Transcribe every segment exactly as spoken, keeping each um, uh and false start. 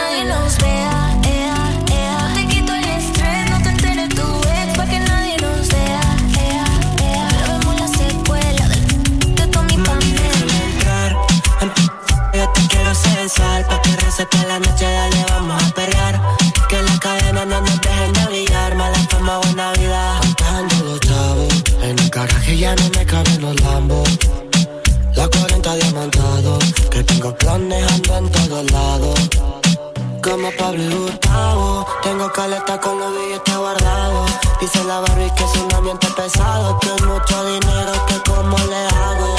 nadie nos vea, ea, ea. No te quito el estrés, no te enteres tu ex, pa' que nadie nos vea, ea, ea. Grabemos la secuela del de Tommy Pamela. Yo te quiero censar, pa' que recete la noche, dale, vamos a perrear. Que la cadena no nos dejen navegar, mala fama, buena vida. Contando los chavos, en el garaje ya no me caben los lambos. La cuarenta diamantado, que tengo planes, ando en todos lados. Como Pablo y Gustavo, tengo caleta con los billetes guardados. Dice la Barbie que es un ambiente pesado, que es mucho dinero, que como le hago.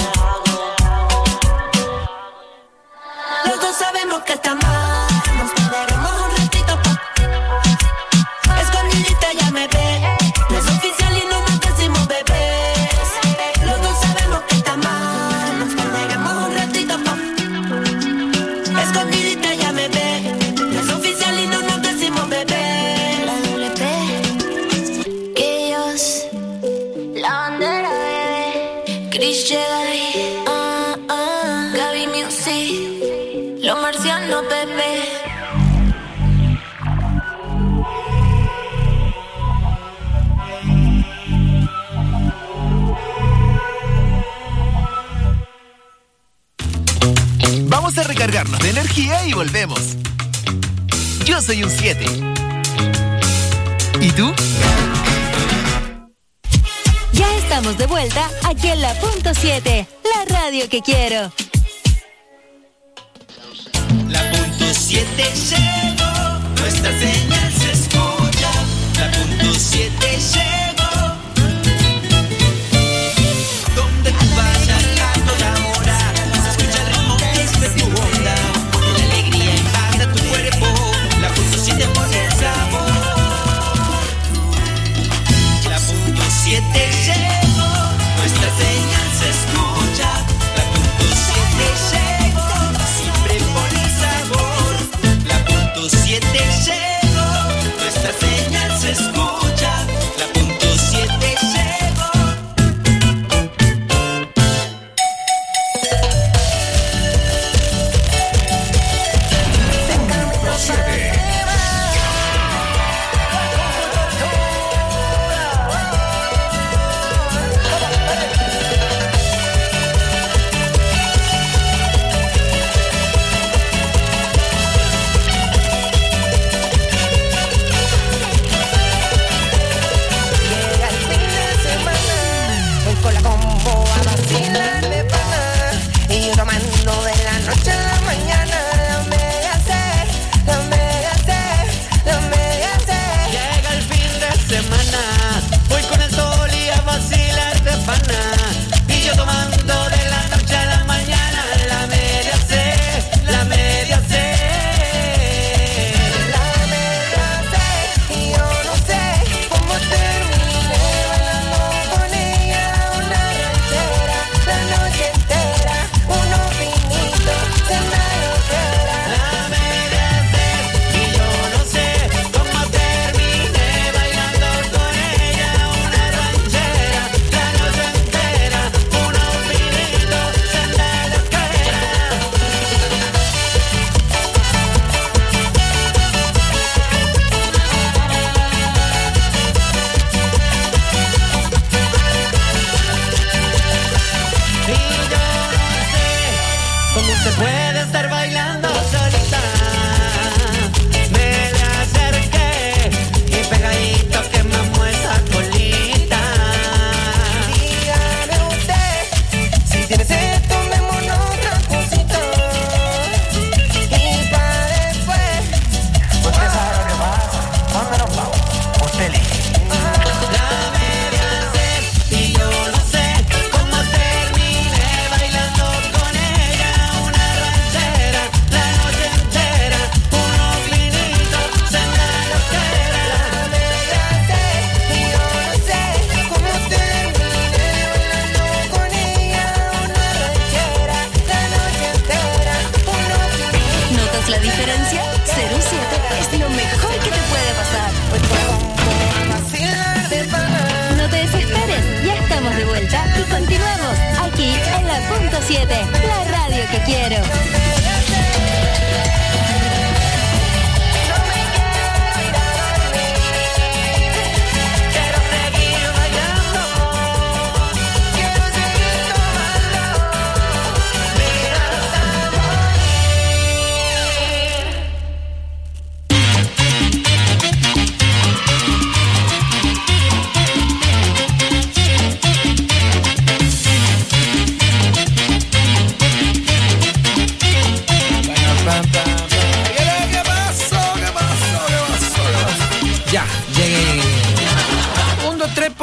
Los dos sabemos que está mal, nos perderemos un ratito pa' escondidita ya me ve. No es oficial y no nos decimos bebés. Los dos sabemos que está mal, nos perderemos un ratito pa' escondidita ya me ve. No es oficial y no nos decimos bebés. La doble P, que ellos, la bandera bebé, Chris llega ahí, ah, ah, Gaby Music, los marcianos bebé. Vamos a recargarnos de energía y volvemos. Yo soy un siete. ¿Y tú? Ya estamos de vuelta aquí en la punto siete, la radio que quiero. La punto siete llegó, nuestra señal se escucha. La punto siete llegó. Donde tú vayas a toda hora, se escucha el ritmo que es de tu onda. La alegría impacta tu cuerpo, la punto siete pone el sabor. La punto siete llegó, nuestra señal se escucha. La punto siete llegó, siempre pone sabor. La punto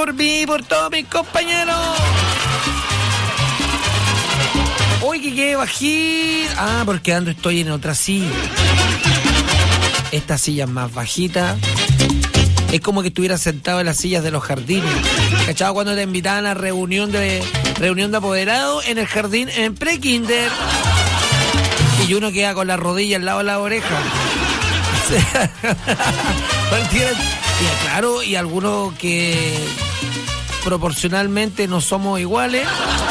por mí y por todos mis compañeros. Hoy que quede bajito. Ah, porque ando estoy en otra silla. Esta silla es más bajita. Es como que estuviera sentado en las sillas de los jardines. ¿Cachado? Cuando te invitaban a reunión de reunión de apoderados en el jardín en pre-kinder. Y uno queda con la rodilla al lado de la oreja. Y claro, y algunos que proporcionalmente no somos iguales.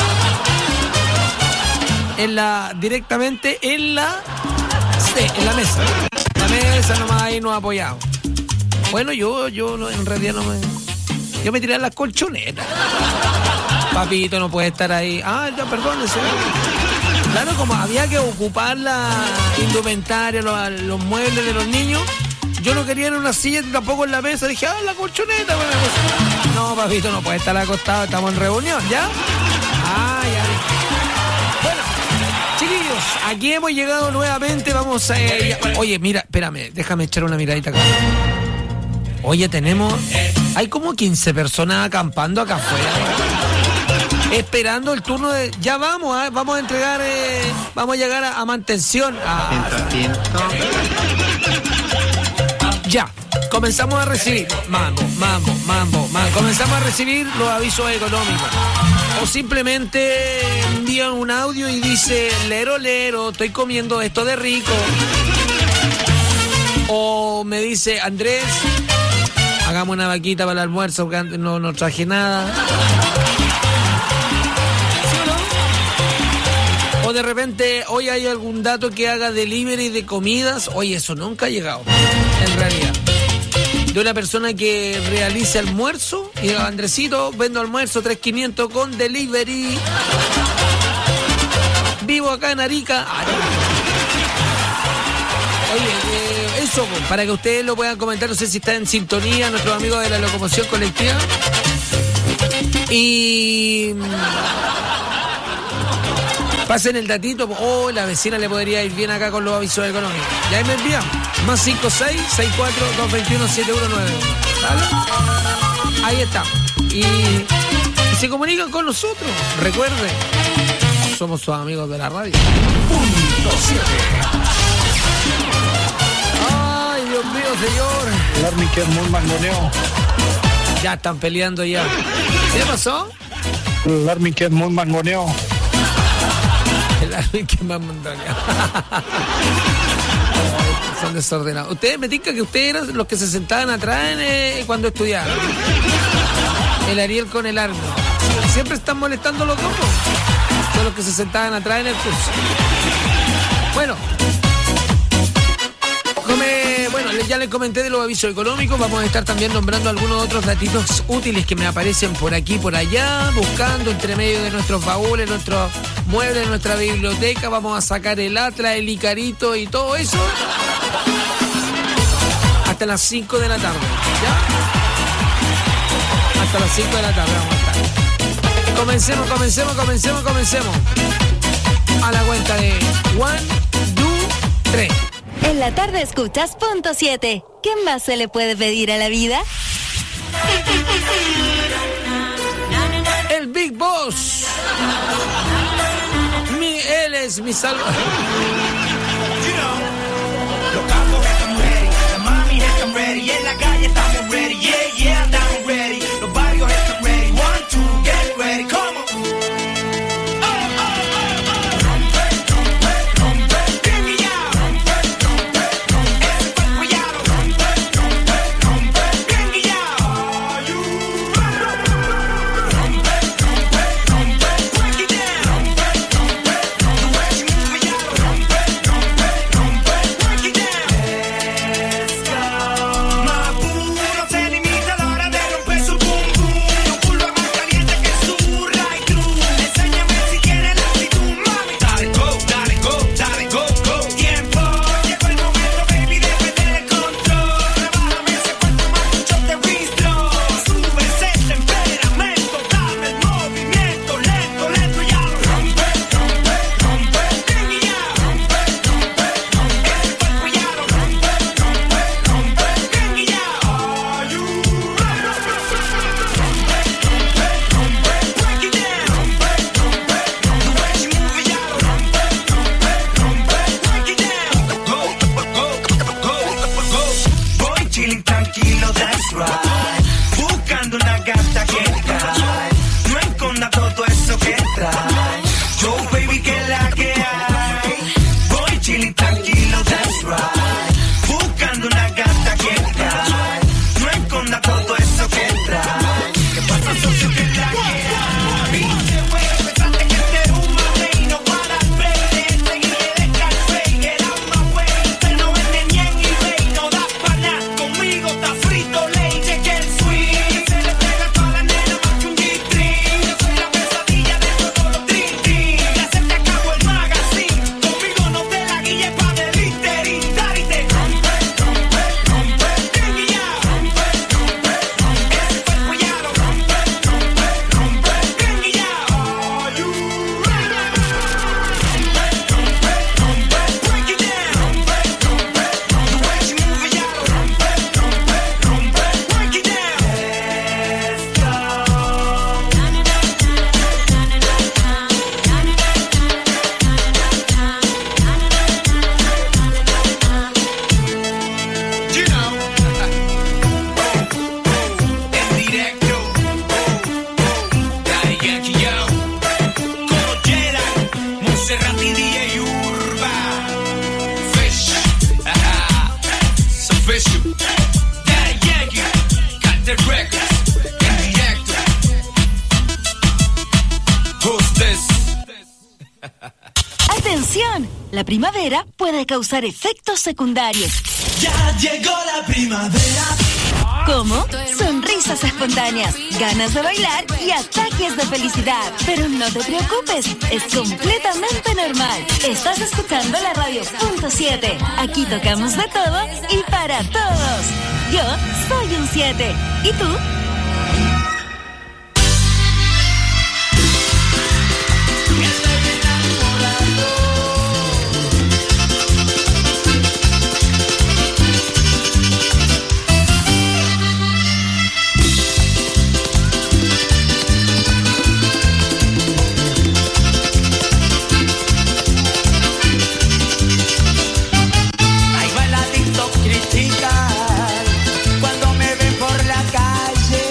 En la, directamente en la, sí, en la mesa. La mesa nomás ahí nos apoyamos. Bueno, yo, yo no, en realidad no me... Yo me tiré a las colchonetas. Papito no puede estar ahí. Ah, ya, perdónese. Claro, como había que ocupar la indumentaria, los, los muebles de los niños, yo no quería en una silla, tampoco en la mesa. Dije, ah, la colchoneta. Bueno, pues, no, papito no puede estar acostado, estamos en reunión, ¿ya? Ah, ya. Bueno, chiquillos, aquí hemos llegado nuevamente, vamos a... Eh, oye, mira, espérame, déjame echar una miradita acá. Oye, tenemos... Hay como quince personas acampando acá afuera. Esperando el turno de... Ya vamos, ¿eh? Vamos a entregar... Eh, vamos a llegar a, a mantención. A... Ya, comenzamos a recibir... Mambo, mambo, mambo, mambo. Comenzamos a recibir los avisos económicos. O simplemente envían un audio y dice... Lero, lero, estoy comiendo esto de rico. O me dice... Andrés... Hagamos una vaquita para el almuerzo porque antes no, no traje nada. ¿Sí o no? O de repente, hoy hay algún dato que haga delivery de comidas. Oye, eso nunca ha llegado, en realidad. De una persona que realice almuerzo y diga, Andresito, vendo almuerzo tres mil quinientos con delivery. Vivo acá en Arica. Oye, eh, eso, para que ustedes lo puedan comentar, no sé si está en sintonía, nuestros amigos de la locomoción colectiva. Y... pasen el datito, oh, la vecina le podría ir bien acá con los avisos económicos. Ya ahí me envían, más cinco seis, seis cuatro, dos dos uno, siete uno nueve. ¿Vale? Ahí está. Y, y se comunican con nosotros. Recuerden, somos sus amigos de la radio. Punto siete. Dios mío, señor. El Army que es muy mangoneo. Ya están peleando ya. ¿Qué pasó? El Army que es muy mangoneo. El Army que es más mangoneo. Son desordenados. Ustedes me tincan que ustedes eran los que se sentaban atrás en, eh, cuando estudiaban. El Ariel con el Army. Siempre están molestando los dos. Son los que se sentaban atrás en el curso. Bueno. Come, bueno, ya les comenté de los avisos económicos. Vamos a estar también nombrando algunos otros datitos útiles que me aparecen por aquí y por allá, buscando entre medio de nuestros baúles, nuestros muebles, nuestra biblioteca. Vamos a sacar el Atlas, el Icarito y todo eso hasta las cinco de la tarde, ¿ya? Hasta las cinco de la tarde vamos a estar. Comencemos, comencemos, comencemos, comencemos. A la cuenta de one, two, three. En la tarde escuchas Punto siete. ¿Qué más se le puede pedir a la vida? El Big Boss. Mi, él es mi salvador. Los campos están ready, las mami están ready, en la calle estamos ready, yeah, yeah, andamos ready. Los barrios están ready, one, two, get ready, come on. chilling tranquilo, that's right. Buscando una gata que cae. No esconda todo eso que trae. Yo, baby, que la que hay. Voy chilling tranquilo, that's right. Buscando una gata que cae. No esconda todo eso que trae. ¿Qué pasa, socio, que la que hay? Pinche güey, pensaste que este era un mamey. No para el play de seguir de Scarface. Que era más güey, pero no vende ni en eBay. No da pa' nada, conmigo está frito ley. Cheque el swing, se le pega a toda la nena más que un G-string. Yo soy la pesadilla de todos los dream. Ya se te acabó el magazine. Conmigo no te la guille pa' deliterizar y te rompe, rompe, rompe. Guilla, rompe, rompe, rompe. Ese cuerpo ya lo rompe, rompe, rompe. Guilla, are you ready? Rompe, rompe, rompe. Break it down. Rompe, rompe, rompe. The way she move it, ya lo rompe, rompe, rompe. Break it down. Let's go. You know. En directo. Daddy Yankee, yo. Como Gerard, Monserrat y D J Urba. Fish. So fish. Daddy Yankee. Carter Records. En directo. Who's this? ¡Atención! La primavera puede causar efectos secundarios. Ya llegó la primavera. Como sonrisas espontáneas, ganas de bailar y ataques de felicidad. Pero no te preocupes, es completamente normal. Estás escuchando la radio punto siete. Aquí tocamos de todo y para todos. Yo soy un siete. ¿Y tú? Hay bailadito critican cuando me ven por la calle.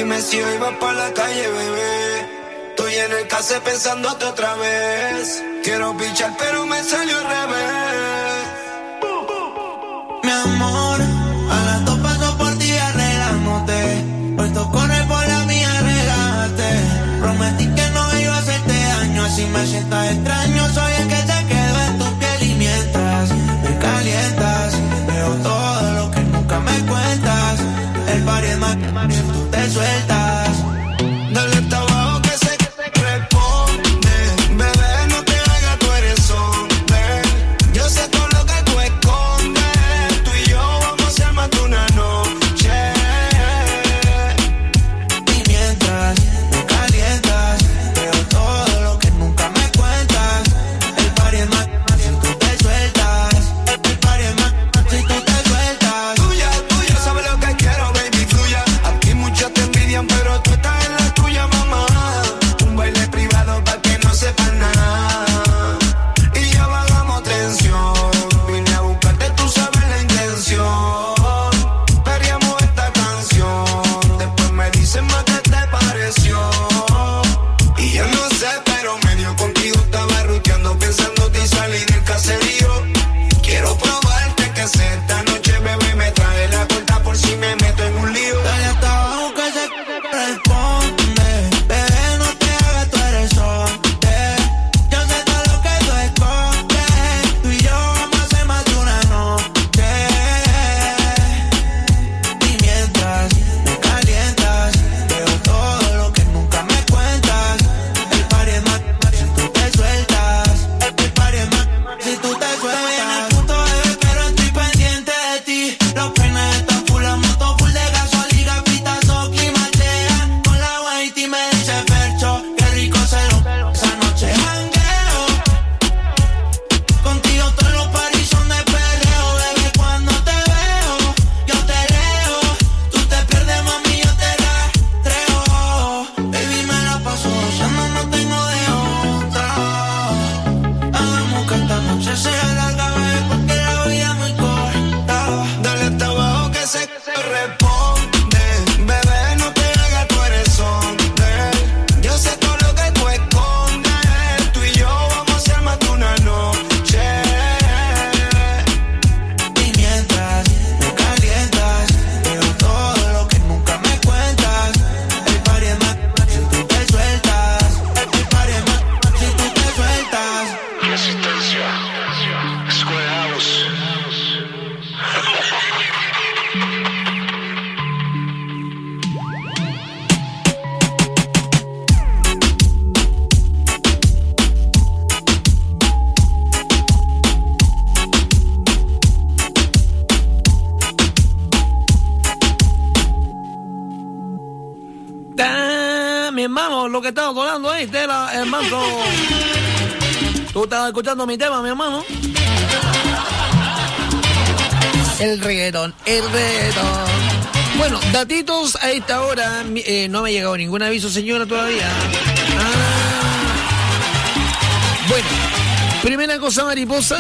Dime si hoy vas pa' la calle, bebé. Estoy en el case pensándote otra vez. Quiero pichar pero me salió al revés. Mi amor, a las dos paso por ti arreglándote. Puesto correr por la mía, relájate. Prometí que no iba a hacerte daño, así me sientas extraño. Soy el que te quedo en tu piel y mientras me calientas, veo todo lo que nunca me cuentas. El party es más si tú te sueltas. Dale hasta abajo que sé que te responde. Bebé, no te hagas, tú eres hombre. Yo sé todo lo que tú escondes. Tú y yo vamos a ser más de una noche. Y mientras me calientas, veo todo lo que nunca me cuentas. El party es más si tú te sueltas. El party es más si tú te sueltas. Tuya, tuya, sabes lo que quiero, baby, fluya. Aquí muchos te envidian, pero tú estás en la tuya, mamá. Un baile privado pa' que no sepan nada. Y ya bajamos tensión. Vine a buscarte, tú sabes la intención. Perreamos esta canción. Después me dicen más que te pareció. Y yo no sé, pero medio contigo estaba ruteando, pensándote y salí del caserío. Quiero probarte que sé esta noche, bebé, me trae la corta por si me meto en un lío. Dale hasta abajo que se responde. Bebé, no te hagas, tú eres hombre. Yo sé todo lo que tú escondes. Tú y yo vamos a hacer más de una noche. Y mientras me calientas, veo todo lo que nunca me cuentas. El party es más si tú te sueltas. El party es más si tú te sueltas. En el punto, bebé, pero estoy pendiente de ti. Los peines están full, la moto full de gasolina. Gafita, clima, llega con la white y me dice Fercho, qué rico se lo esa noche jangueo. Contigo todos los paris son de perreo, bebé, cuando te veo, yo te leo. Tú te pierdes, mami, yo te rastreo. Baby, me la paso gozando, no tengo de otra. Hagamos que esta noche sea larga, bebé, porque la vida es muy corta. Dale hasta abajo que sé que se responde. Bebé, no te hagas, tú eres hombre. Yo sé todo lo que tú escondes. Tú y yo vamos a ser más de una noche. Y mientras me calientas, veo todo lo que nunca me cuentas. El party es más si tú te sueltas. El party es más si tú te sueltas. Resistencia. Schoolhouse. Ah, mi hermano, lo que estaba sonando ahí, Tela, hermano. Tú estabas escuchando mi tema, mi hermano. El reggaetón, el reggaetón. Bueno, datitos a esta hora. Eh, no me ha llegado ningún aviso, señora, todavía. Ah. Bueno, primera cosa, mariposa.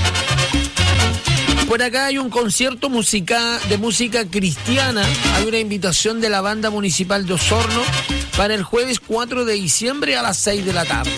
Por acá hay un concierto musical de música cristiana. Hay una invitación de la Banda Municipal de Osorno para el jueves cuatro de diciembre a las seis de la tarde.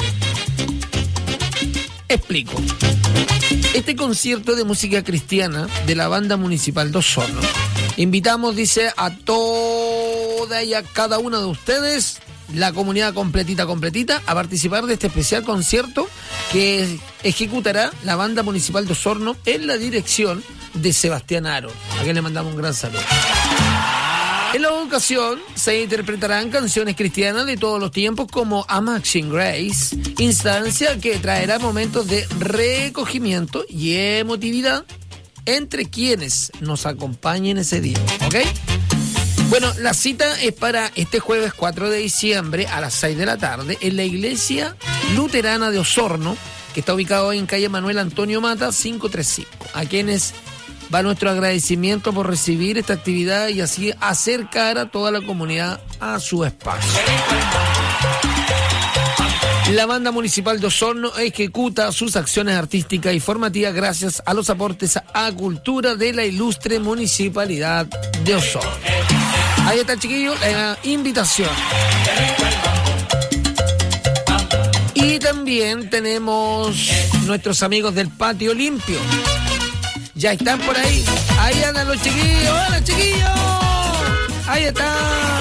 Explico. Este concierto de música cristiana de la Banda Municipal de Osorno, invitamos, dice, a toda y a cada una de ustedes, la comunidad completita, completita, a participar de este especial concierto que ejecutará la Banda Municipal de Osorno en la dirección de Sebastián Aro, a quien le mandamos un gran saludo. En la ocasión se interpretarán canciones cristianas de todos los tiempos como Amazing Grace, instancia que traerá momentos de recogimiento y emotividad entre quienes nos acompañen ese día, ¿ok? Bueno, la cita es para este jueves cuatro de diciembre a las seis de la tarde en la Iglesia Luterana de Osorno, que está ubicado en calle Manuel Antonio Mata, quinientos treinta y cinco, a quienes va nuestro agradecimiento por recibir esta actividad y así acercar a toda la comunidad a su espacio. La Banda Municipal de Osorno ejecuta sus acciones artísticas y formativas gracias a los aportes a cultura de la ilustre Municipalidad de Osorno. Ahí está, chiquillo, la invitación. Y también tenemos nuestros amigos del Patio Limpio. Ya están por ahí. Ahí andan los chiquillos. ¡Hola, chiquillos! Ahí está.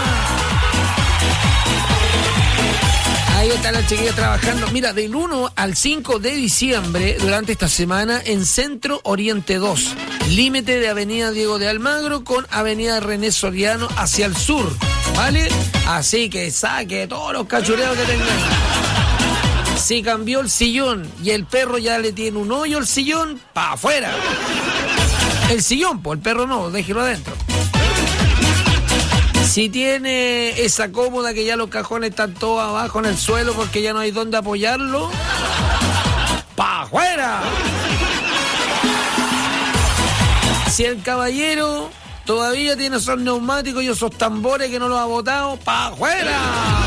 Ahí están los chiquillos trabajando. Mira, del uno al cinco de diciembre, durante esta semana, en Centro Oriente dos. Límite de Avenida Diego de Almagro con Avenida René Soriano hacia el sur. ¿Vale? Así que saque todos los cachureos que tengan. Si cambió el sillón y el perro ya le tiene un hoyo al sillón, pa' afuera. El sillón, pues el perro no, déjelo adentro. Si tiene esa cómoda que ya los cajones están todos abajo en el suelo porque ya no hay dónde apoyarlo, pa' afuera. Si el caballero todavía tiene esos neumáticos y esos tambores que no los ha botado, pa' afuera.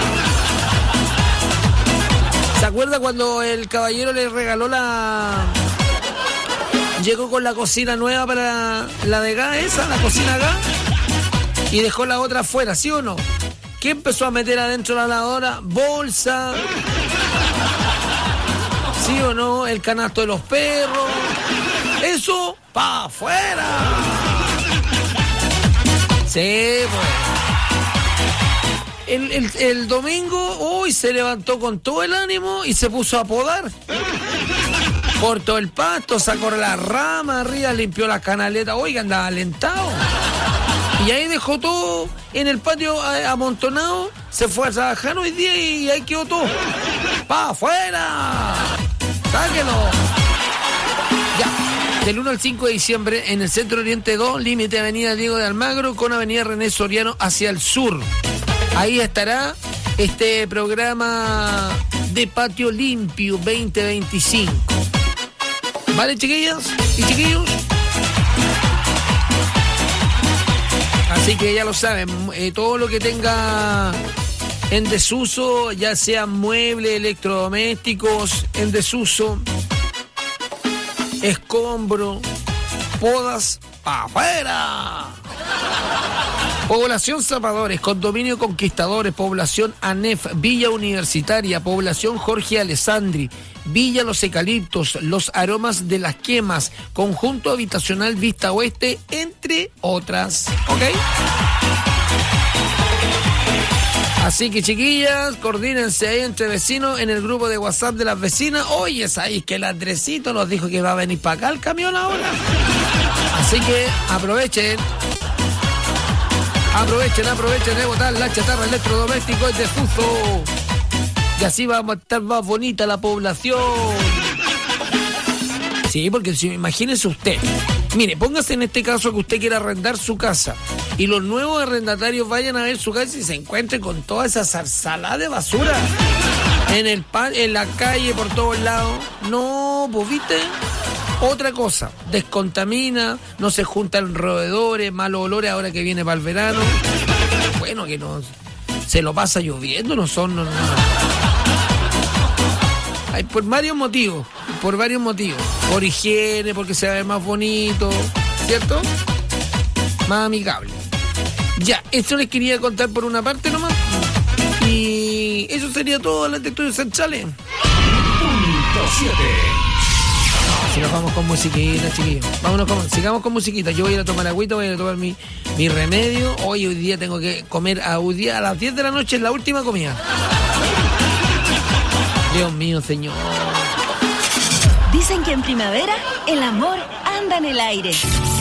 ¿Se acuerda cuando el caballero le regaló la... Llegó con la cocina nueva para la de gas, esa, la cocina gas, y dejó la otra afuera, ¿sí o no? ¿Qué empezó a meter adentro de la lavadora? Bolsa, ¿sí o no? El canasto de los perros. Eso, pa' afuera. Sí, pues. El, el, el domingo, hoy se levantó con todo el ánimo y se puso a podar. Cortó el pasto, sacó la rama arriba, limpió la canaleta. Oiga, andaba alentado. Y ahí dejó todo en el patio amontonado. Se fue a trabajar hoy día y ahí quedó todo. ¡Pa' afuera! ¡Sáquelo! Ya. Del uno al cinco de diciembre en el Centro Oriente dos, límite Avenida Diego de Almagro con Avenida René Soriano hacia el sur. Ahí estará este programa de Patio Limpio veinte veinticinco. ¿Vale, chiquillas y chiquillos? Así que ya lo saben, eh, todo lo que tenga en desuso, ya sean muebles, electrodomésticos en desuso, escombro, podas, ¡pa' afuera! Población Zapadores, Condominio Conquistadores, Población ANEF, Villa Universitaria, Población Jorge Alessandri, Villa Los Eucaliptos, Los Aromas de las Quemas, Conjunto Habitacional Vista Oeste, entre otras. ¿Ok? Así que, chiquillas, coordínense ahí entre vecinos en el grupo de WhatsApp de las vecinas. Oye, ¿sabéis que el Andresito nos dijo que va a venir para acá el camión ahora? Así que aprovechen. Aprovechen, aprovechen de botar la chatarra electrodoméstico y desuso. Y así va a estar más bonita la población. Sí, porque si, imagínese usted. Mire, póngase en este caso que usted quiera arrendar su casa y los nuevos arrendatarios vayan a ver su casa y se encuentren con toda esa zarzalada de basura en el pa- en la calle, por todos lados. No, pues, ¿viste? Otra cosa, descontamina, no se juntan roedores, malos olores ahora que viene para el verano. Bueno, que no se lo pasa lloviendo, no son... No, no. Hay por varios motivos, por varios motivos. Por higiene, porque se ve más bonito, ¿cierto? Más amigable. Ya, esto les quería contar por una parte nomás. Y eso sería todo en los estudios centrales. Punto siete. Si nos vamos con musiquita, chiquillos. Vámonos con, sigamos con musiquita. Yo voy a ir a tomar agüita, voy a ir a tomar mi, mi remedio. Hoy, hoy día tengo que comer a, hoy día, a las diez de la noche, es la última comida. Dios mío, señor. Dicen que en primavera el amor anda en el aire.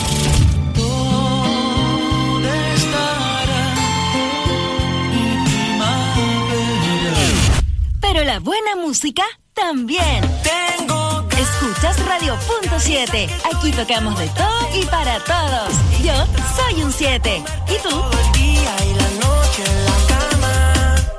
¿Dónde estará mi primavera? Pero la buena música también. Tengo Escuchas Radio Punto siete. Aquí tocamos de todo y para todos. Yo soy un siete. ¿Y tú? todo el día y la noche en la cama.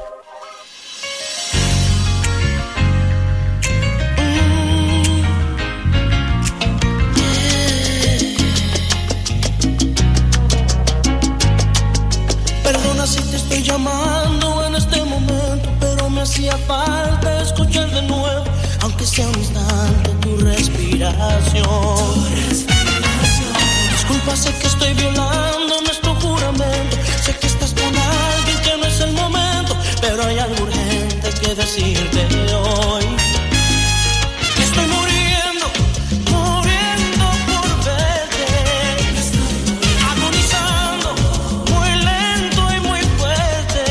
Perdona si te estoy llamando en este momento, pero me hacía falta escuchar de nuevo, aunque sea un instante, tu respiración. Tu respiración. Disculpa, sé que estoy violando nuestro juramento, sé que estás con alguien que no es el momento, pero hay algo urgente que decirte hoy. Estoy muriendo, muriendo por verte, agonizando, muy lento y muy fuerte.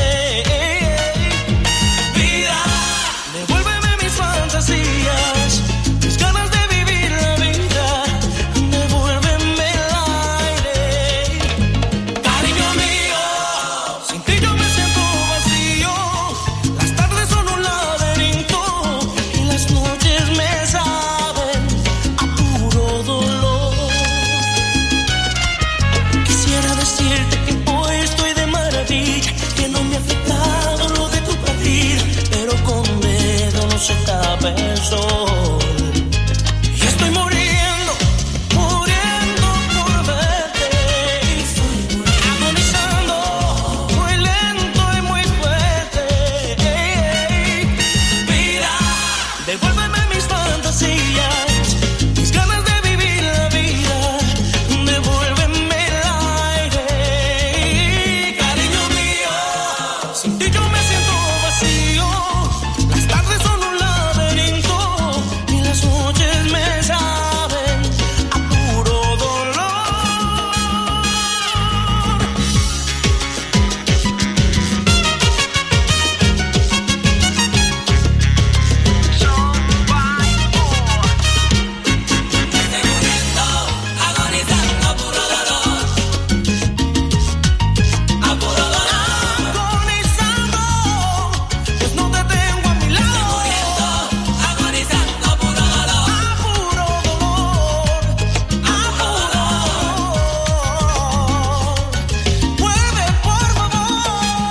Vida, devuélveme mis fantasías, mis ganas de vivir la vida, devuélveme el aire. Cariño mío, sin ti yo me siento vacío. Las tardes son un laberinto y las noches me saben a puro dolor. Quisiera decirte que hoy estoy de maravilla, que no me ha afectado lo de tu partida, pero con un dedo no se tapa el sol. Y estoy muriendo, muriendo por verte, agonizando, muy lento y muy fuerte. Vida, devuélveme mis fantasías, mis ganas de vivir la vida, devuélveme el aire. Cariño mío, sin ti yo me siento vacío. Las tardes son un laberinto y las noches me saben a puro dolor. Agonizando a puro dolor, a puro dolor. Agonizando, pues no te tengo a mi lado. Agonizando a puro dolor, a puro dolor, a puro dolor. Vuelve por favor.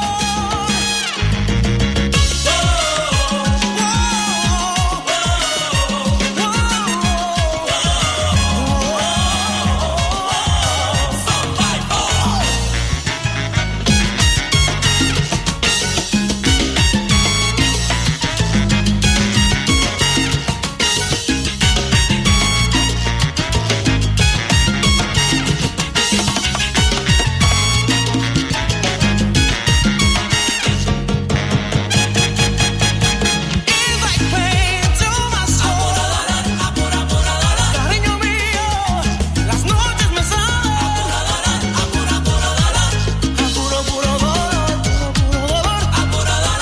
Cariño mío, las noches me saben a puro, puro dolor, a puro, puro dolor, a puro dolor,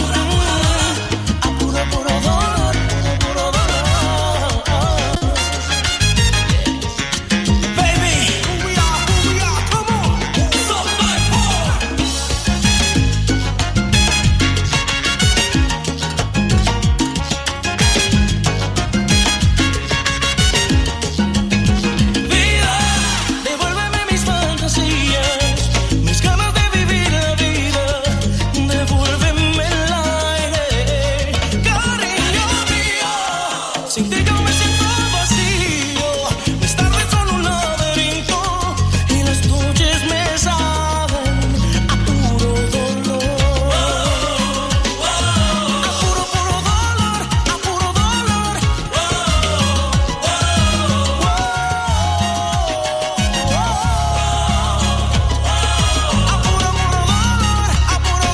a puro, puro dolor, puro dolor. Baby, who we are, who we are, come on, so my boy. Vida, devuélveme mis fantasías, mis ganas de vivir la vida, devuélveme el aire. Cariño mío, sin ti yo me siento vacío. Mis tardes son un laberinto y las noches me saben a puro dolor. A puro, puro dolor, a puro dolor. A puro, puro dolor, a puro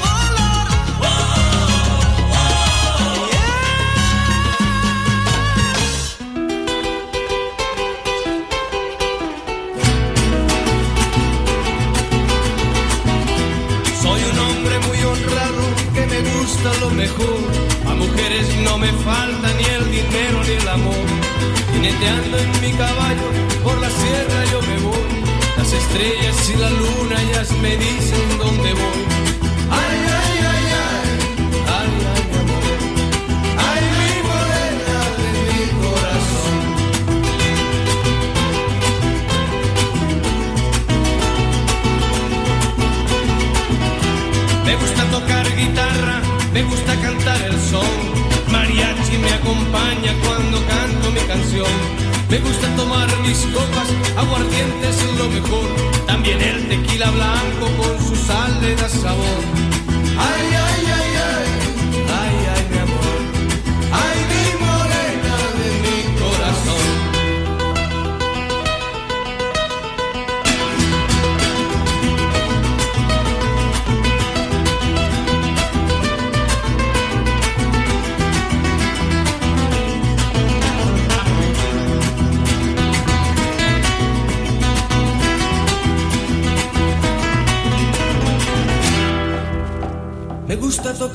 Soy un hombre muy honrado que me gusta lo mejor. A mujeres no me falta ni el dinero ni el amor. Jineteando en mi caballo por la sierra yo me voy. Las estrellas y la luna ellas me dicen dónde voy. Ay, ay, ay, ay, ay, ay, mi amor. Ay, mi morena de mi corazón. Me gusta tocar guitarra, me gusta cantar el son. Mariachi me acompaña cuando canto mi canción. Me gusta tomar mis copas, aguardiente es lo mejor. También el tequila blanco con su sal le da sabor. Ay, ay, ay, ay, ay, ay, mi amor. Ay, mi morena de mi corazón.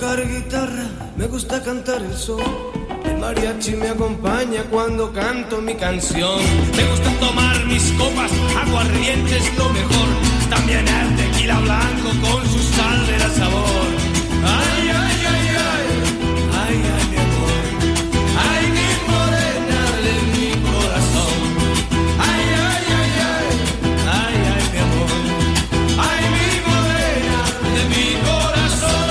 tocar guitarra, me gusta cantar el sol. El mariachi me acompaña cuando canto mi canción. Me gusta tomar mis copas, aguardiente es lo mejor. También el tequila blanco con su sal de la sabor. Ay, ay, ay, ay, ay, ay, mi amor. Ay, mi morena de mi corazón. Ay, ay, ay, ay, ay, ay, mi amor. Ay, mi morena de mi corazón.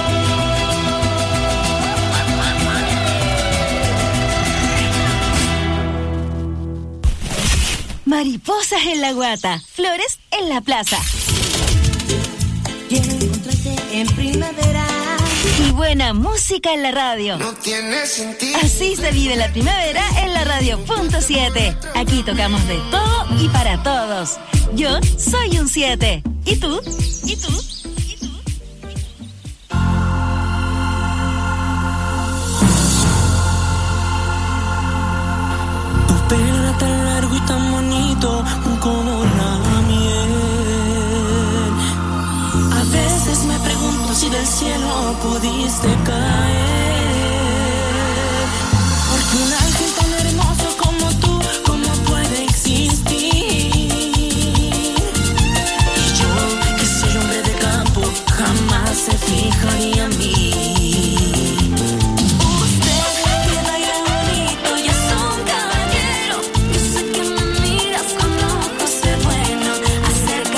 Mariposas en la guata, flores en la plaza. Quiero encontrarte en primavera. Y buena música en la radio. No tiene sentido. Así se vive la primavera en la radio punto siete. Aquí tocamos de todo y para todos. Yo soy un siete. ¿Y tú? ¿Y tú? ¿Y tú? Tu pelo era tan largo y tan bonito como la miel. A veces me pregunto si del cielo pudiste caer. Porque un ángel tan hermoso como tú, ¿cómo puede existir? Y yo, que soy hombre de campo, jamás se fijaría en mí.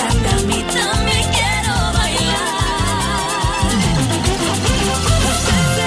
Acércate a mí, también quiero bailar.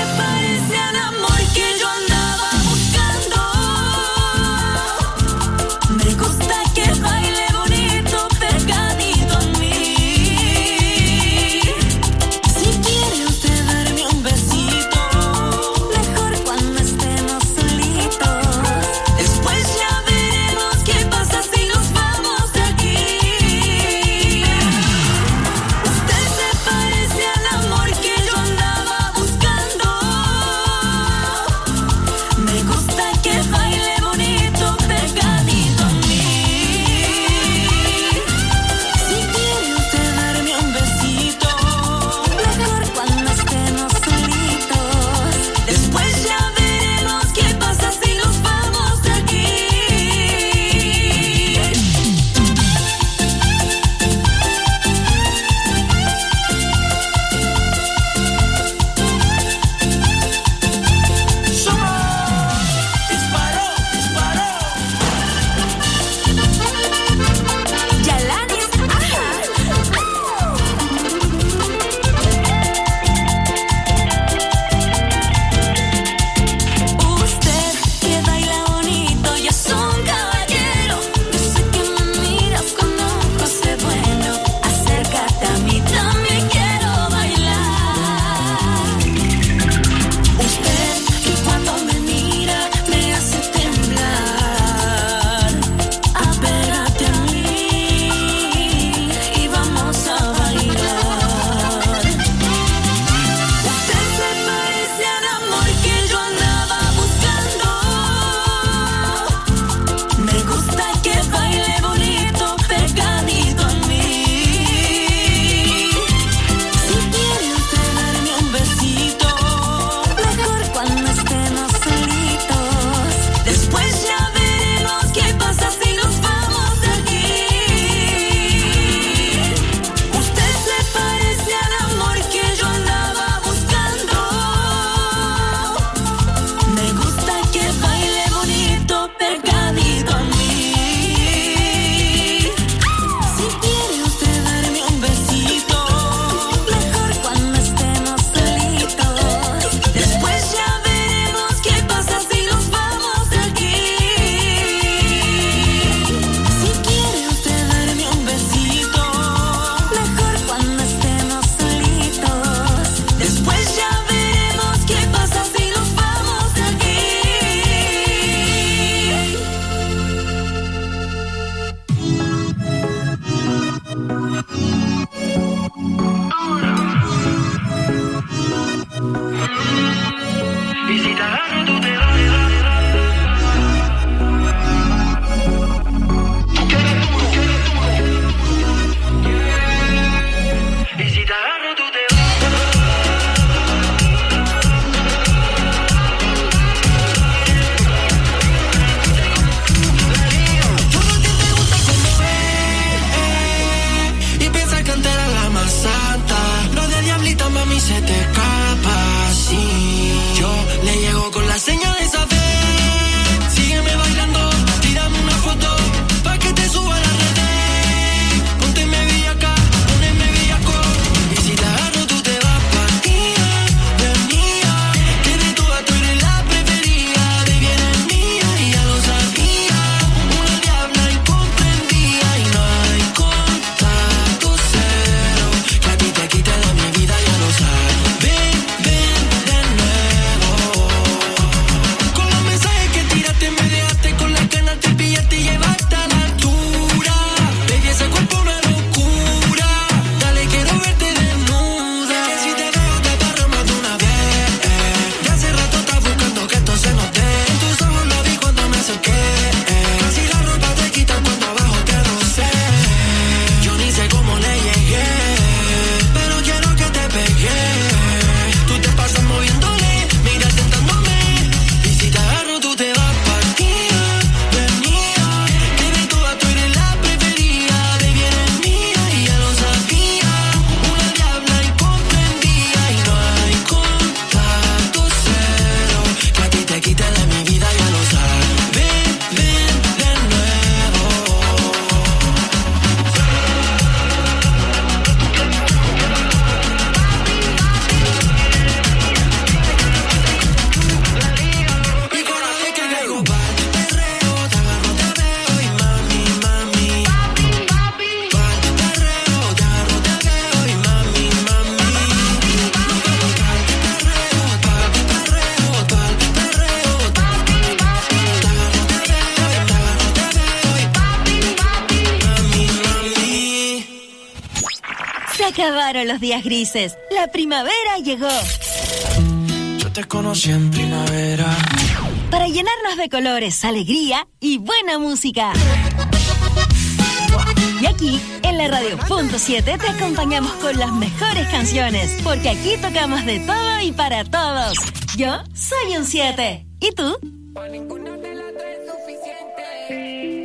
acabaron los días grises. La primavera llegó. Yo te conocí en primavera. Para llenarnos de colores, alegría y buena música. Y aquí, en la Radio Punto siete, te acompañamos con las mejores canciones. Porque aquí tocamos de todo y para todos. Yo soy un siete. ¿Y tú? Para ninguna de las tres es suficiente.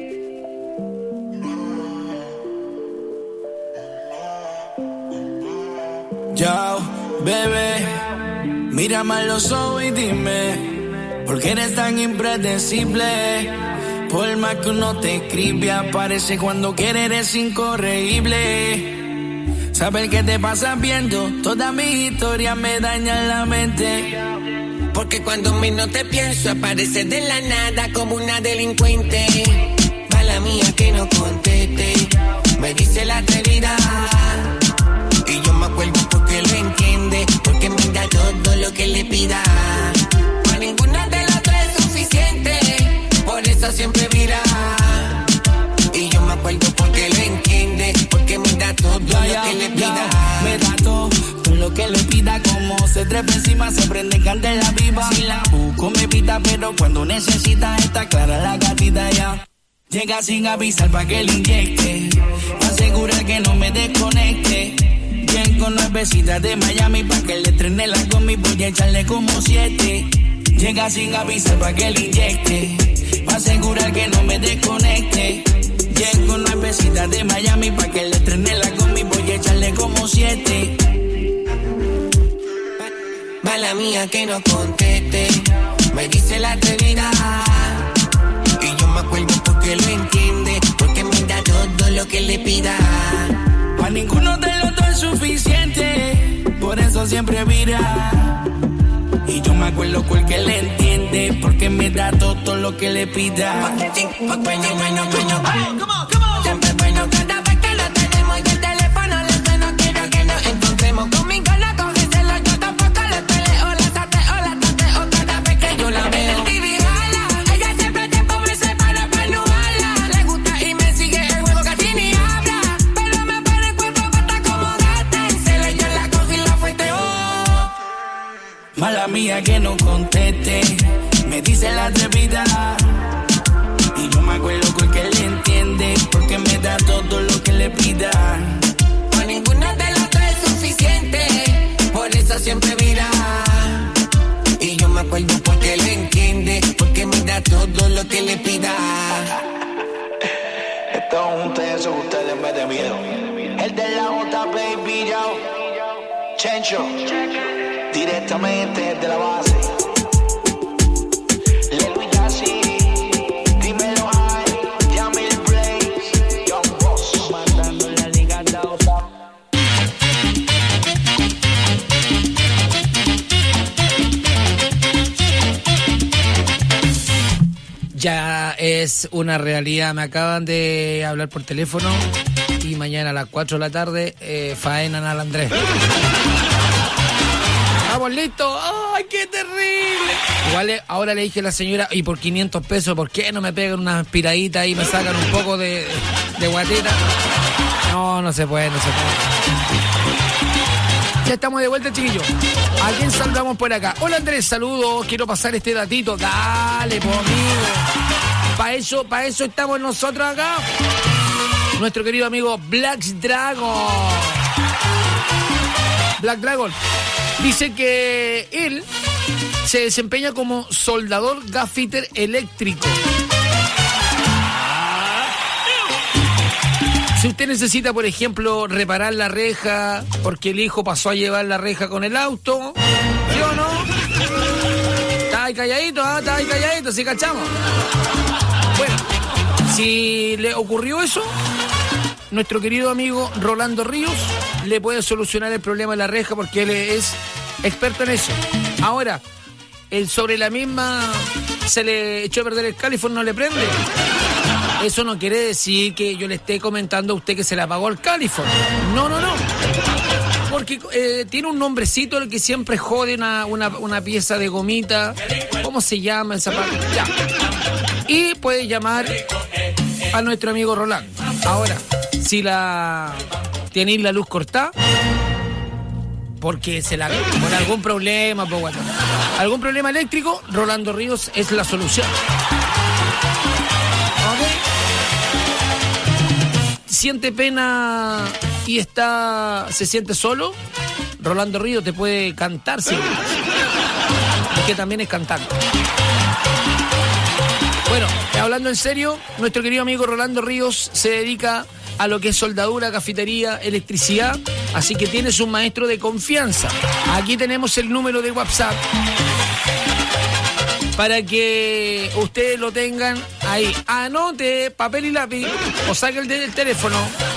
Yo, bebé, mírame a los ojos y dime, ¿por qué eres tan impredecible? Por más que uno te escribe, aparece cuando quiere, eres incorregible. Saber qué te pasa viendo, toda mi historia me daña la mente. Porque cuando menos te pienso, aparece de la nada como una delincuente. Mala mía que no conteste, me dice la atrevida. Y yo me acuerdo porque lo entiende, porque me da todo lo que le pida. Para ninguna de las tres es suficiente, por eso siempre vira. Y yo me acuerdo porque lo entiende, porque me da todo ya, lo que le pida. Ya, me da todo, todo lo que le pida. Como se trepa encima, se prende candela viva. Si la busco me pita, pero cuando necesita está clara la gatita ya. Llega sin avisar pa' que le inyecte, pa' asegurar que no me desconecte. Bien con nuevecitas de Miami pa' que le estrene la gomi, voy a echarle como siete. Llega sin avisar pa' que le inyecte, pa' asegurar que no me desconecte. Bien con nuevecitas de Miami pa' que le estrene la gomi, voy a echarle como siete. Mala mía que no conteste, me dice la atrevida. Y yo me acuerdo porque lo entiende, porque me da todo lo que le pida. Pa' ninguno de los dos es suficiente, por eso siempre vira. Y yo me acuerdo porque le entiende, porque me da todo lo que le pida. Bueno, bueno, bueno, siempre bueno cada vez que lo tenemos y el teléfono le suena. Quiero que nos encontremos conmigo, la cógeselo, yo tampoco le peleo, la sateo, la tateo cada vez que yo la veo. Ella siempre tiempo me separa para no hablar. Le gusta y me sigue el juego, casi ni habla. Pero me para el cuerpo para acomodarte. Se le yo la cogí y la fueteo. Mala mía que no conteste, me dice la atrevida. Y yo me acuerdo porque él entiende, porque me da todo lo que le pida. Para ninguna de las tres es suficiente, por eso siempre vira. Y yo me acuerdo porque él entiende, porque me da todo lo que le pida. Esto es un tenso que usted le mete miedo. El de la J, baby, yo. Chencho, directamente desde la base. Ya es una realidad, me acaban de hablar por teléfono y mañana a las cuatro de la tarde eh, faenan al Andrés. Vamos, listo. ¡Ay, qué terrible! Igual eh, ahora le dije a la señora, y por quinientos pesos, ¿por qué no me pegan una aspiradita y me sacan un poco de, de guatita? No, no se puede, no se puede. Ya estamos de vuelta, chiquillos. ¿A quién saludamos por acá? Hola, Andrés, saludos. Quiero pasar este datito. Dale, pues, amigo. Para eso, para eso estamos nosotros acá. Nuestro querido amigo Black Dragon. Black Dragon dice que él se desempeña como soldador gaffiter eléctrico. Si usted necesita, por ejemplo, reparar la reja porque el hijo pasó a llevar la reja con el auto, ¿sí o no? Está ahí calladito, ¿ah? Está ahí calladito, ¿sí cachamos? Bueno, si le ocurrió eso, nuestro querido amigo Rolando Ríos le puede solucionar el problema de la reja porque él es experto en eso. Ahora, el sobre la misma se le echó a perder el califón, no le prende. Eso no quiere decir que yo le esté comentando a usted que se le apagó el califón. No, no, no. Porque eh, tiene un nombrecito el que siempre jode una, una, una pieza de gomita. ¿Cómo se llama esa parte? Ya. Y puede llamar a nuestro amigo Rolando. Ahora, si la ¿Tenéis la luz cortada? Porque se la por algún problema, pues, bueno. algún problema eléctrico, Rolando Ríos es la solución. ¿Okay? Siente pena y está se siente solo, Rolando Ríos te puede cantar, sí, porque también es cantante. Bueno, hablando en serio, nuestro querido amigo Rolando Ríos se dedica a lo que es soldadura, cafetería, electricidad, así que tienes un maestro de confianza. Aquí tenemos el número de WhatsApp para que ustedes lo tengan ahí. Anote papel y lápiz o saque el, el teléfono.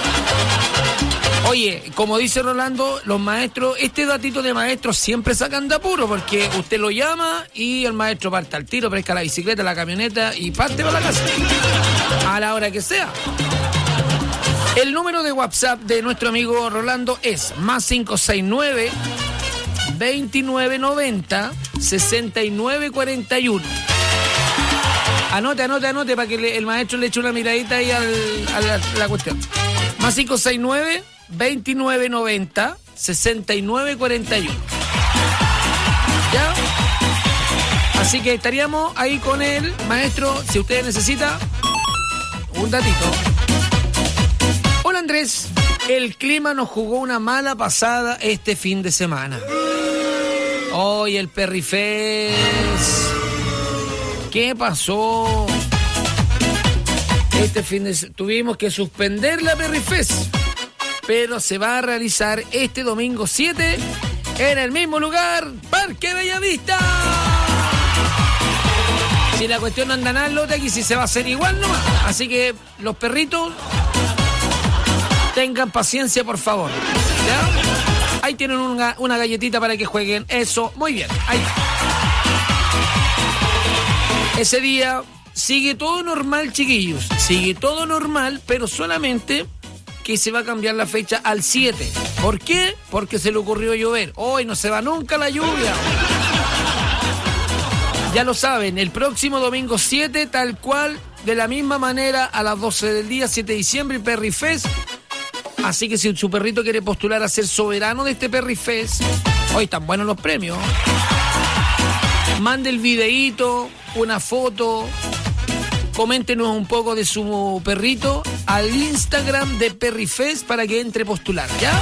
Oye, como dice Rolando, los maestros, este datito de maestros siempre sacan de apuro porque usted lo llama y el maestro parte al tiro, pesca la bicicleta, la camioneta y parte para la casa a la hora que sea. El número de WhatsApp de nuestro amigo Rolando es más cinco seis nueve, veintinueve noventa, sesenta y nueve cuarenta y uno. Anote, anote, anote para que le, el maestro le eche una miradita ahí al, a la, la cuestión. Más cinco seis nueve, veintinueve noventa, sesenta y nueve cuarenta y uno. ¿Ya? Así que estaríamos ahí con el maestro, si usted necesita un datito. Hola Andrés, el clima nos jugó una mala pasada este fin de semana. Hoy el Perrifest. ¿Qué pasó? Este fin de semana tuvimos que suspender la Perrifest, pero se va a realizar este domingo siete en el mismo lugar, Parque Bellavista. Si la cuestión no anda nada en lote, aquí sí se va a hacer igual nomás. Así que los perritos, tengan paciencia, por favor. ¿Ya? Ahí tienen una, una galletita para que jueguen. Eso, muy bien. Ahí. Ese día sigue todo normal, chiquillos. Sigue todo normal, pero solamente que se va a cambiar la fecha al siete. ¿Por qué? Porque se le ocurrió llover. Hoy no se va nunca la lluvia. Ya lo saben, el próximo domingo siete, tal cual, de la misma manera, a las doce del día, siete de diciembre, el Perrifest. Así que si su perrito quiere postular a ser soberano de este Perrifest, hoy están buenos los premios. Mande el videíto, una foto, coméntenos un poco de su perrito al Instagram de Perrifest para que entre a postular, ¿ya?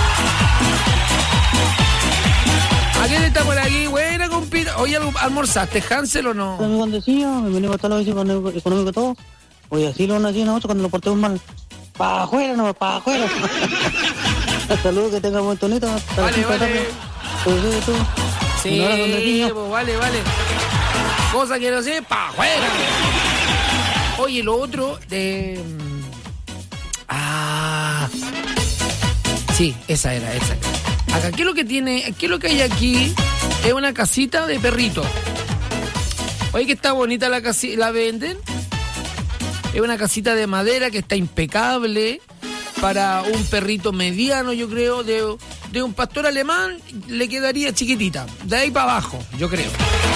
¿A quién está por aquí? Buena, compita. Oye, ¿almorzaste, Hansel, o no? Mi cuandecillo, me venía a estar la bici económico todo. Oye, así lo van haciendo nosotros cuando lo portemos mal. Para afuera, no, para afuera. Saludos, que tenga buen tonito. Vale, vale. Sí, pues, vale, vale. Cosa que no sé, para afuera. Oye, lo otro de... Ah... Sí, esa era, esa era. Acá, ¿qué es lo que tiene? ¿Qué es lo que hay aquí? Es una casita de perrito. Oye, que está bonita la casita, ¿la venden? Es una casita de madera que está impecable para un perrito mediano, yo creo, de, de un pastor alemán le quedaría chiquitita. De ahí para abajo, yo creo.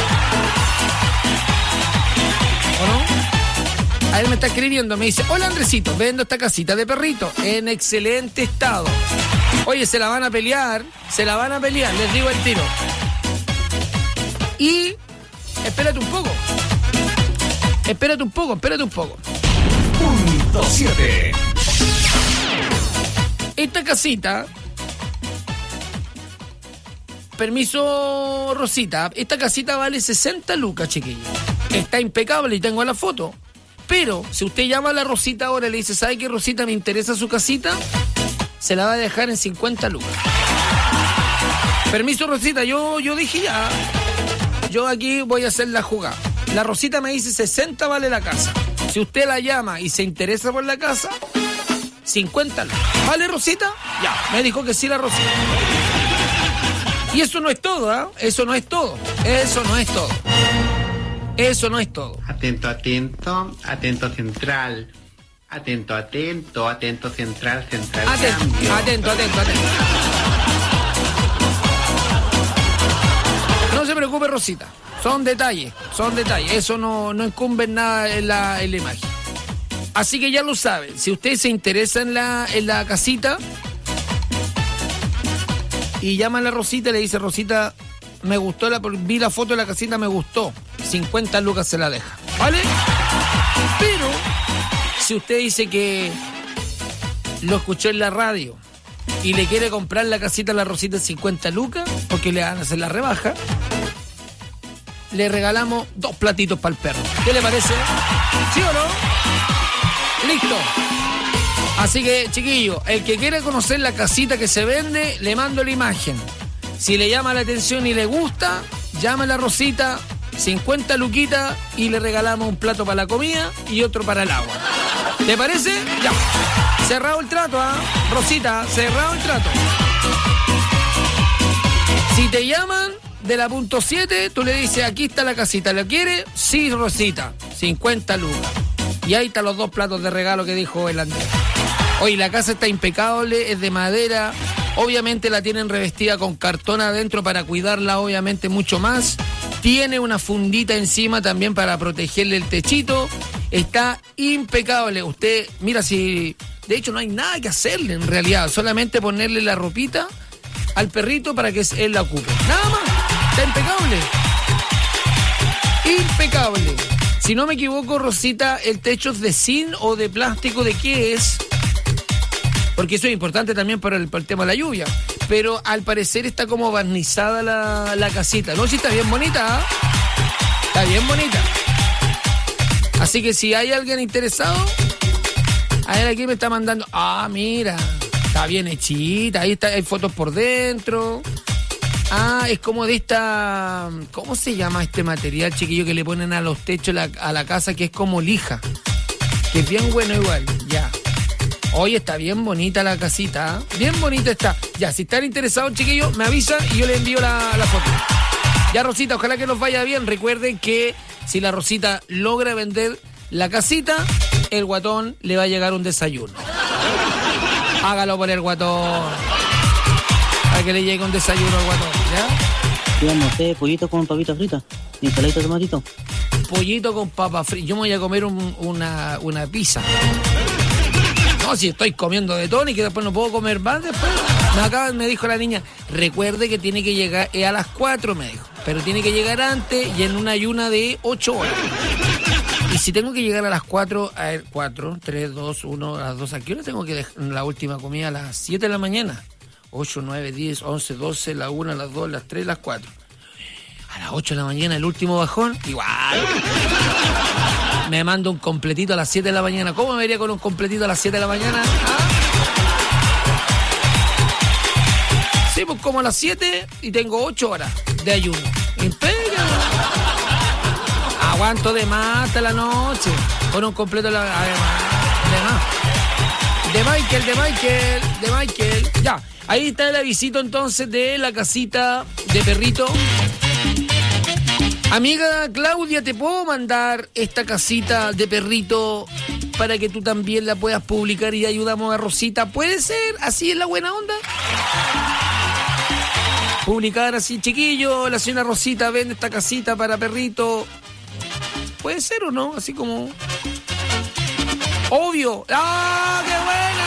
¿O no? A él me está escribiendo, me dice, hola Andresito, vendo esta casita de perrito en excelente estado. Oye, se la van a pelear, se la van a pelear, les digo el tiro. Y espérate un poco. Espérate un poco, espérate un poco. Punto siete. Esta casita, permiso Rosita, esta casita vale sesenta lucas, chiquillos. Está impecable y tengo la foto. Pero si usted llama a la Rosita ahora y le dice, ¿sabe qué, Rosita, me interesa su casita? Se la va a dejar en cincuenta lucas. Permiso Rosita, yo, yo dije ya. Yo aquí voy a hacer la jugada. La Rosita me dice sesenta vale la casa. Si usted la llama y se interesa por la casa, cincuenta. ¿Vale, Rosita? Ya, me dijo que sí la Rosita. Y eso no es todo, ¿eh? Eso no es todo. Eso no es todo. Eso no es todo. Atento, atento, atento central. Atento, atento, atento central, central. Atento, cambio. atento, atento, atento. No se preocupe, Rosita. Son detalles, son detalles. Eso no, no incumbe en nada en la, en la imagen. Así que ya lo saben. Si usted se interesa en la, en la casita, y llama a la Rosita y le dice, Rosita, me gustó, la, vi la foto de la casita, me gustó. cincuenta lucas se la deja, ¿vale? Pero, si usted dice que lo escuchó en la radio y le quiere comprar la casita a la Rosita en cincuenta lucas, porque le van a hacer la rebaja, le regalamos dos platitos para el perro. ¿Qué le parece? ¿Sí o no? Listo. Así que, chiquillo, el que quiera conocer la casita que se vende, le mando la imagen. Si le llama la atención y le gusta, llama a la Rosita, cincuenta luquitas, y le regalamos un plato para la comida y otro para el agua. ¿Te parece? Ya. Cerrado el trato, ¿ah? ¿eh? Rosita, cerrado el trato. Si te llaman de la punto siete, tú le dices, aquí está la casita, ¿la quiere? Sí, Rosita, cincuenta lucas. Y ahí están los dos platos de regalo que dijo el Andrés. Oye, la casa está impecable, es de madera. Obviamente la tienen revestida con cartón adentro para cuidarla, obviamente, mucho más. Tiene una fundita encima también para protegerle el techito. Está impecable. Usted, mira, si... De hecho, no hay nada que hacerle en realidad. Solamente ponerle la ropita al perrito para que él la ocupe. Nada más. Está impecable. Impecable. Si no me equivoco, Rosita, el techo es de zinc o de plástico. ¿De qué es? Porque eso es importante también para el, para el tema de la lluvia. Pero al parecer está como barnizada la, la casita. No, sí, está bien bonita, ¿eh? Está bien bonita. Así que si hay alguien interesado, a ver, aquí me está mandando. Ah, mira, está bien hechita. Ahí está, hay fotos por dentro. Ah, es como de esta... ¿Cómo se llama este material, chiquillo, que le ponen a los techos la, a la casa, que es como lija? Que es bien bueno igual, ya. Oye, está bien bonita la casita, ¿eh? Bien bonita está. Ya, si están interesados, chiquillos, me avisan y yo les envío la, la foto. Ya, Rosita, ojalá que nos vaya bien. Recuerden que si la Rosita logra vender la casita, el guatón le va a llegar un desayuno. Hágalo por el guatón. Para que le llegue un desayuno al guatón, ¿ya? Díganme, ¿usted pollito con papita frita? ¿Y ensaladita de tomatito? Pollito con papa frita. Yo me voy a comer un, una, una pizza. No, si estoy comiendo de todo y que después no puedo comer más después. Me acaba, me dijo la niña, recuerde que tiene que llegar eh, a las cuatro, me dijo. Pero tiene que llegar antes y en una ayuna de ocho horas. Y si tengo que llegar a las cuatro, a ver, cuatro, tres, dos, uno, a las dos, ¿a qué hora tengo que dejar la última comida? A las siete de la mañana. ocho, nueve, diez, once, doce, la una, las dos, las tres, las cuatro. A las ocho de la mañana el último bajón, igual. Me mando un completito a las siete de la mañana. ¿Cómo me vería con un completito a las siete de la mañana? ¿Ah? Sí, pues como a las siete y tengo ocho horas de ayuno. Impega. Aguanto de más hasta la noche. Con un completo a la... Además. De más. De Michael, de Michael, de Michael. Ya, ahí está el avisito entonces de la casita de perrito. Amiga Claudia, ¿te puedo mandar esta casita de perrito para que tú también la puedas publicar y ayudamos a Rosita? ¿Puede ser? ¿Así es la buena onda? Publicar así, chiquillo, la señora Rosita vende esta casita para perrito. ¿Puede ser o no? Así como... Obvio. ¡Ah, qué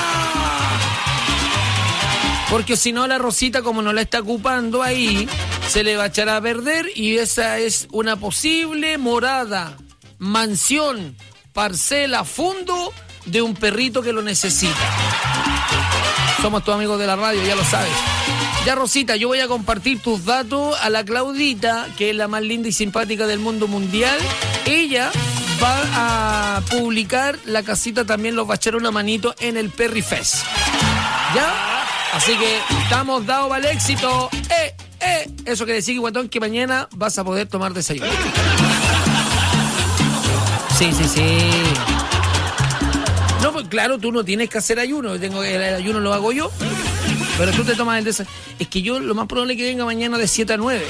buena! Porque si no, la Rosita, como no la está ocupando ahí, se le va a echar a perder y esa es una posible morada, mansión, parcela, fondo de un perrito que lo necesita. Somos tus amigos de la radio, ya lo sabes. Ya, Rosita, yo voy a compartir tus datos a la Claudita, que es la más linda y simpática del mundo mundial. Ella va a publicar la casita, también los va a echar una manito en el Perry Fest. ¿Ya? Así que estamos dados para el éxito. ¡Eh! Eh, eso quiere decir, guatón, que mañana vas a poder tomar desayuno. Sí, sí, sí. No, pues claro, tú no tienes que hacer ayuno. Tengo, el ayuno lo hago yo. Pero tú te tomas el desayuno. Es que yo lo más probable es que venga mañana de siete a nueve.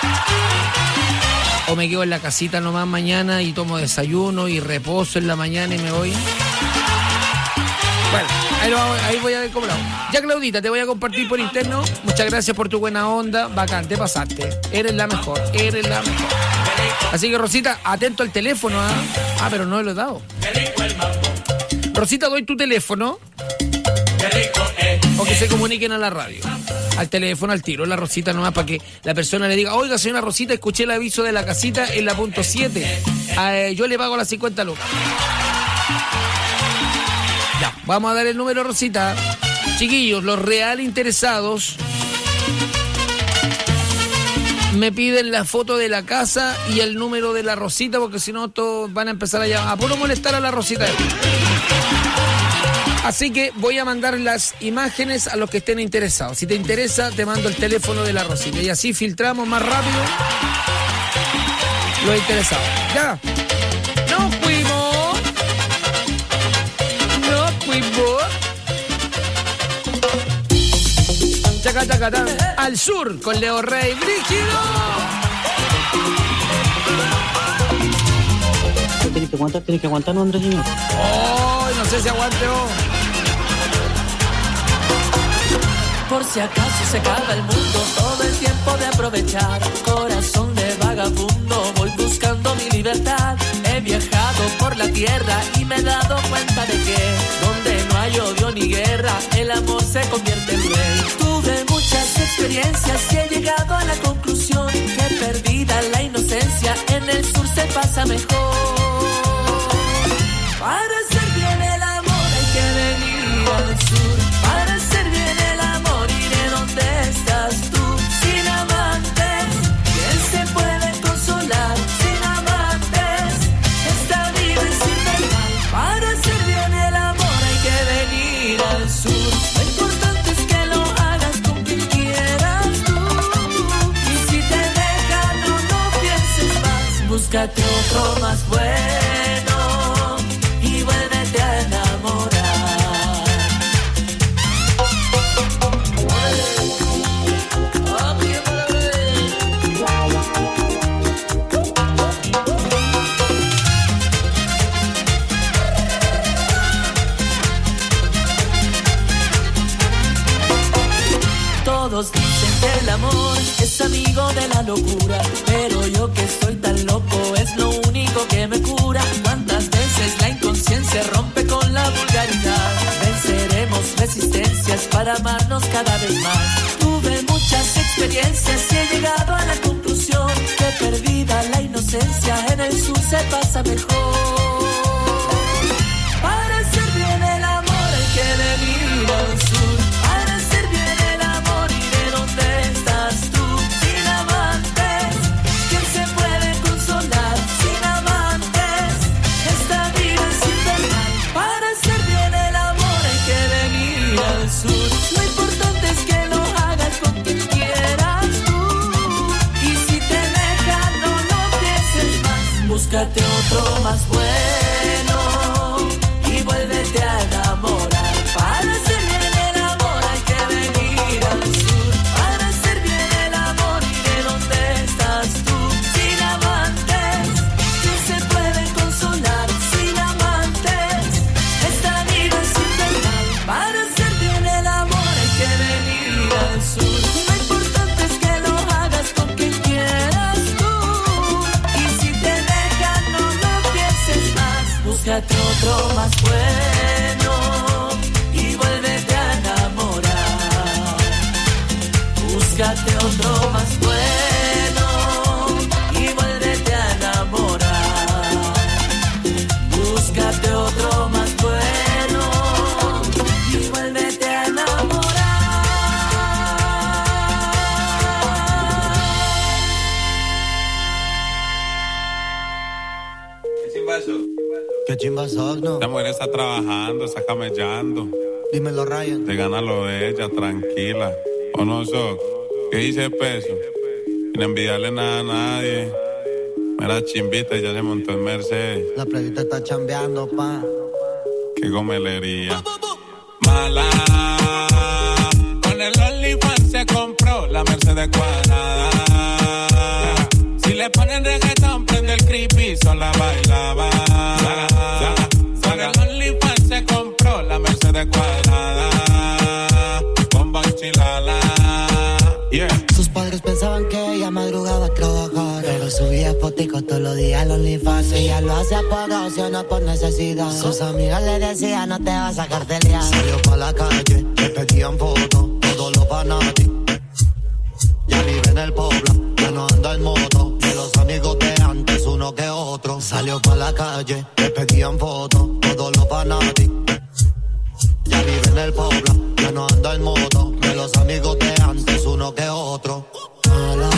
O me quedo en la casita nomás mañana y tomo desayuno y reposo en la mañana y me voy. Bueno, ahí, lo, ahí voy a ver cómo lo hago. Ya, Claudita, te voy a compartir por interno. Muchas gracias por tu buena onda. Bacán, te pasaste. Eres la mejor, eres la mejor. Así que, Rosita, atento al teléfono, ¿ah? ¿eh? Ah, pero no lo he dado. Rosita, doy tu teléfono. Qué rico es. O que se comuniquen a la radio, al teléfono, al tiro, la Rosita nomás, para que la persona le diga, oiga, señora Rosita, escuché el aviso de la casita en la punto siete. Eh, yo le pago las cincuenta lucas. Ya, vamos a dar el número, Rosita. Chiquillos, los real interesados me piden la foto de la casa y el número de la Rosita, porque si no todos van a empezar a llamar, a puro molestar a la Rosita. Así que voy a mandar las imágenes a los que estén interesados. Si te interesa, te mando el teléfono de la Rosita. Y así filtramos más rápido los interesados. Ya. Nos fuimos. Nos fuimos. Chacatacatán. Al sur con Leo Rey. ¡Brígido! Tienes que aguantar, tienes que aguantar, ¿no, Andrés? Oh, no sé si aguante vos. Por si acaso se acaba el mundo, todo el tiempo de aprovechar. Corazón de vagabundo, voy buscando mi libertad. He viajado por la tierra y me he dado cuenta de que donde no hay odio ni guerra, el amor se convierte en rey. Tuve muchas experiencias y he llegado a la conclusión que perdida la inocencia, en el sur se pasa mejor. Para hacer bien el amor hay que venir al sur. Para hacer bien el amor iré donde estás tú. Sin amantes, ¿quién se puede consolar? Sin amantes, esta vida es infernal. Para hacer bien el amor hay que venir al sur. Lo importante es que lo hagas con quien quieras tú. Y si te dejan, no, no pienses más. Búscate otro más bueno y vuélvete a enamorar. Todos dicen que el amor es amigo de la locura, pero yo que estoy tan loco es lo único que me cura. Cuántas veces la inconsciencia rompe con la vulgaridad. Venceremos resistencias para amarnos cada vez más. Tuve muchas experiencias y he llegado a la conclusión que perdida la inocencia, en el sur se pasa mejor. Para hacer bien el amor hay que venir al sur. Para hacer bien el amor iré donde estás tú. Sin amantes, ¿quién se puede consolar? Sin amantes, esta vida es infernal. Para hacer bien el amor hay que venir al sur. Lo importante es que lo hagas con quien quieras tú. Y si te dejan, no, no pienses más. Búscate otro más bueno y vuélvete a enamorar. Para hacer bien el amor hay que venir al sur. Para hacer bien el amor iré donde estás tú. Sin amantes, ¿quién se puede consolar? Sin amantes, esta vida es infernal. Para hacer bien el amor hay que venir al sur. Lo importante es que lo hagas con quien quieras tú. Y si te dejan, no, no pienses más. Búscate otro más bueno y vuélvete a enamorar. Búscate otro más bueno y vuélvete a enamorar. Búscate otro más bueno y vuélvete a enamorar. ¿Qué chimbazo, no? Esta mujer está trabajando, está camellando. Dímelo, Ryan. Te gana lo de ella, tranquila. ¿O no, Soc? ¿Qué dice Peso? Sin envidiarle nada a nadie. Mira, chimbita, ya se montó en Mercedes. La plebita está chambeando, pa. Qué gomelería. Mala. Con el OnlyFans se compró la Mercedes cuadrada. Si le ponen reggaetón, prende el creepy, sola bailaba. Con el OnlyFans se compró la Mercedes cuadrada. Con Banchilala. Yeah. Sus padres pensaban que ella madrugaba a trabajar, pero subía fotico todos los días el OnlyFans. Ella lo hace por ocio, no por necesidad. Sus amigas le decían, no te vas a cartelear. Salió pa' la calle, le pedían fotos, todos los fanáticos. Ya vive en el pueblo, ya no anda en moto. De los amigos de antes, uno que otro. Salió pa' la calle, le pedían fotos, todos los fanáticos. Ya vive en el pueblo, ya no anda en moto. De los amigos de antes, uno que otro. Mala